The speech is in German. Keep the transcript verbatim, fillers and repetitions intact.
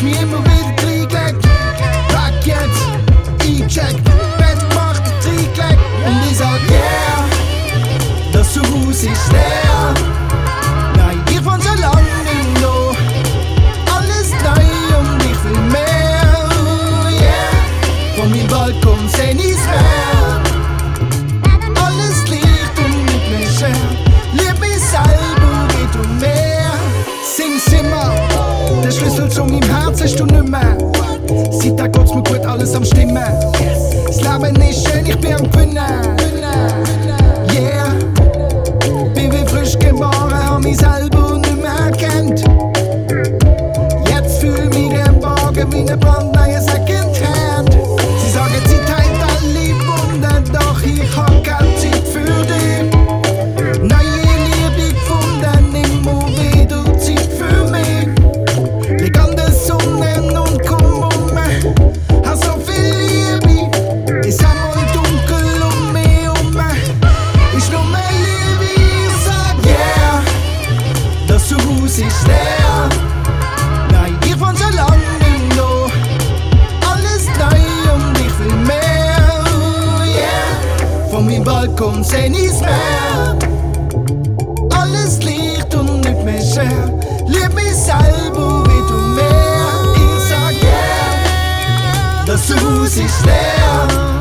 mir immer wieder reingelegt. Pack jetzt, eincheck, Bett gemacht, reingelegt. Und ich sag yeah, das Haus ist leer. Nein, ich wohn schon lang nicht noch. Alles neu und ich will mehr, yeah. Von meinem Balkon seh ich's mehr. Alles Licht und nicht mehr schwer. Lieb mich selber, geht um mehr. Sing's immer, der Schlüssel zu meinem Herz hast du nicht mehr. Seitdem geht's mir gut, alles am Stimmen. Das Leben ist schön, ich bin am Gewinnen. Yeah, bin wie frisch geboren, hab mich selber nicht mehr erkannt. Jetzt fühl mich geborgen wie ne brandneue Secondhand. Sie sagen, Zeit heilt alle Wunden, doch ich hab keine Zeit für dich. Neue Liebe gefunden, immer wieder Zeit für mich. Leg an der Sonne und komm um mich. Hab so viel Liebe, ist einmal dunkel um mich um mich. Ist nur mehr Liebe, ich sag yeah, das Haus ist leer. Nein, ich wohn schon lang nicht noch. Alles neu und ich will mehr, yeah. Von meinem Balkon seh ich's mehr. Alles Licht und nicht mehr schwer. Lieb mich selber wie du mehr. Ich sag yeah, das Haus ist leer.